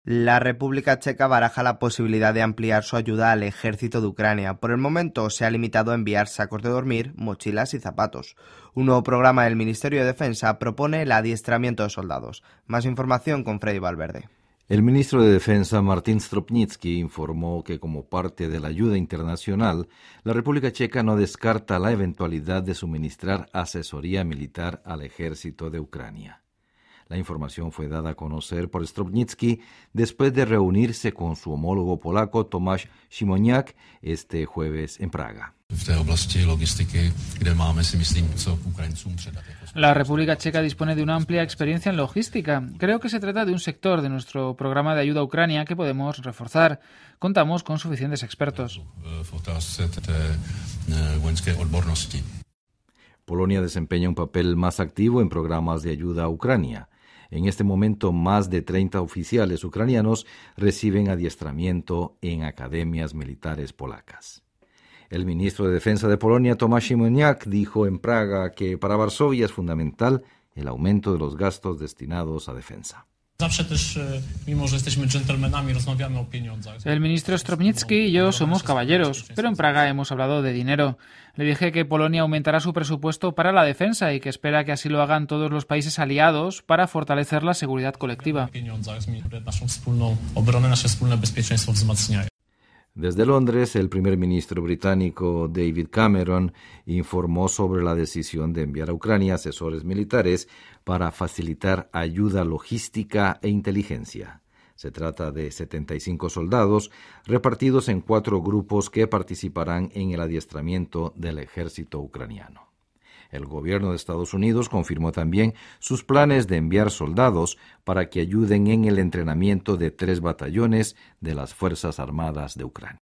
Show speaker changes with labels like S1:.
S1: La República Checa baraja la posibilidad de ampliar su ayuda al ejército de Ucrania. Por el momento se ha limitado a enviar sacos de dormir, mochilas y zapatos. Un nuevo programa del Ministerio de Defensa propone el adiestramiento de soldados. Más información con Freddy Valverde.
S2: El ministro de Defensa, Martin Stropnický, informó que como parte de la ayuda internacional, la República Checa no descarta la eventualidad de suministrar asesoría militar al ejército de Ucrania. La información fue dada a conocer por Stropnický después de reunirse con su homólogo polaco Tomáš Siemoniak este jueves en Praga.
S3: La República Checa dispone de una amplia experiencia en logística. Creo que se trata de un sector de nuestro programa de ayuda a Ucrania que podemos reforzar. Contamos con suficientes expertos.
S2: Polonia desempeña un papel más activo en programas de ayuda a Ucrania. En este momento, más de 30 oficiales ucranianos reciben adiestramiento en academias militares polacas. El ministro de Defensa de Polonia, Tomáš Siemoniak, dijo en Praga que para Varsovia es fundamental el aumento de los gastos destinados a defensa.
S3: El ministro Stropnický y yo somos caballeros, pero en Praga hemos hablado de dinero. Le dije que Polonia aumentará su presupuesto para la defensa y que espera que así lo hagan todos los países aliados para fortalecer la seguridad colectiva.
S2: Desde Londres, el primer ministro británico David Cameron informó sobre la decisión de enviar a Ucrania asesores militares para facilitar ayuda logística e inteligencia. Se trata de 75 soldados repartidos en 4 grupos que participarán en el adiestramiento del ejército ucraniano. El gobierno de Estados Unidos confirmó también sus planes de enviar soldados para que ayuden en el entrenamiento de 3 batallones de las Fuerzas Armadas de Ucrania.